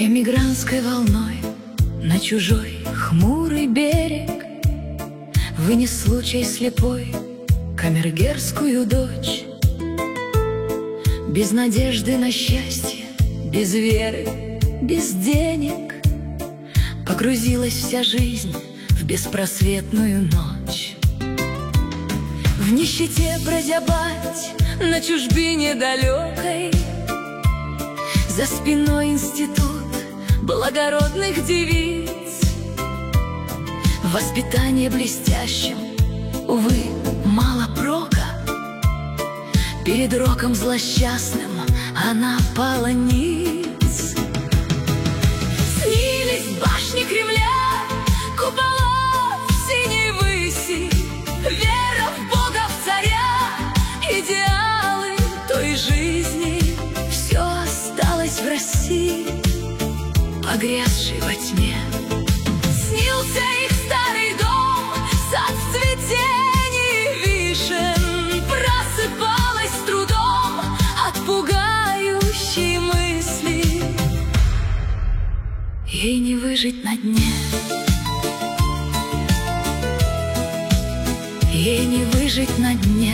Эмигрантской волной на чужой хмурый берег вынес случай слепой камергерскую дочь. Без надежды на счастье, без веры, без денег погрузилась вся жизнь в беспросветную ночь. В нищете прозябать на чужбине далекой, за спиной институт благородных девиц. Воспитание блестящим, увы, мало прока. Перед роком злосчастным она пала ниц. Снились башни Кремля, купола в синей выси, вера в Бога, в царя, идеалы той жизни. Все осталось в России, погрязшей во тьме. Снился их старый дом, сад в цветении вишен, просыпалась с трудом от пугающей мысли. Ей не выжить на дне, ей не выжить на дне.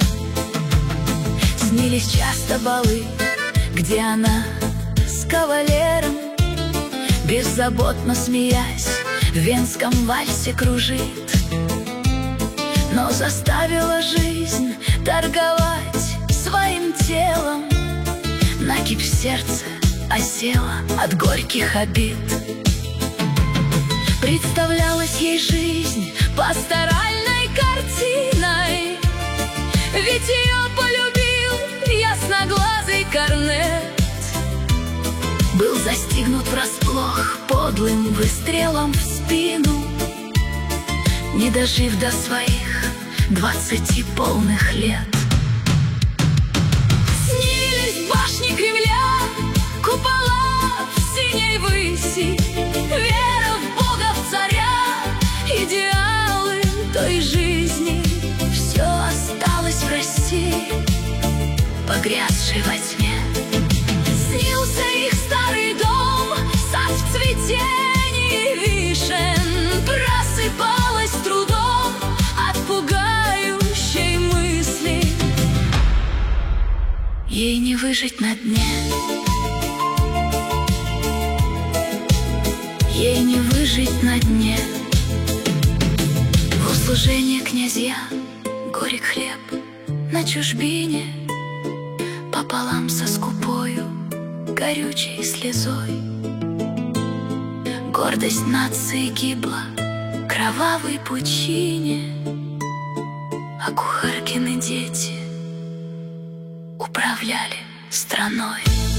Снились часто балы, где она с кавалером, беззаботно смеясь, в венском вальсе кружит. Но заставила жизнь торговать своим телом, накипь в сердце осела от горьких обид. Представлялась ей жизнь пасторальной картиной, ведь ее полюбил ясноглазый корнет. Был застигнут врасплох подлым выстрелом в спину, не дожив до своих 20 полных лет. Снились башни Кремля, купола в синей выси, вера в Бога, в царя, идеалы той жизни. Все осталось в России, погрязшей во тьме. Снился их старый дом, сад в цветении вишен, просыпалась с трудом от пугающей мысли. Ей не выжить на дне, ей не выжить на дне. В услужение князья горек хлеб на чужбине, пополам со скупою горючей слезой. Гордость нации гибла в кровавой пучине, а кухаркины дети управляли страной.